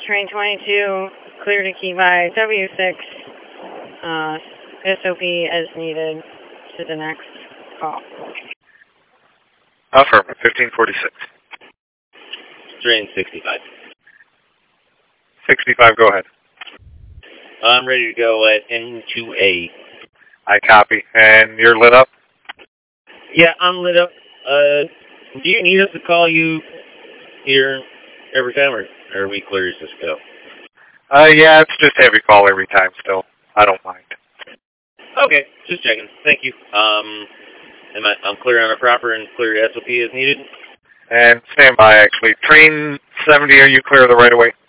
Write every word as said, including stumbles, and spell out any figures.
train twenty-two, clear to key by W six, uh, S O P as needed to the next call. Affirmative, fifteen forty-six. Train sixty-five. sixty-five, go ahead. I'm ready to go at N two A. I copy. And you're lit up? Yeah, I'm lit up. Uh, do you need us to call you here every time, or are we clear as this go? Uh, yeah, it's just heavy call every time still. I don't mind. Okay, just checking. Thank you. Um, am I, I'm clear on a proper and clear S O P as needed? And stand by, actually. Train seventy, are you clear of the right-of-way?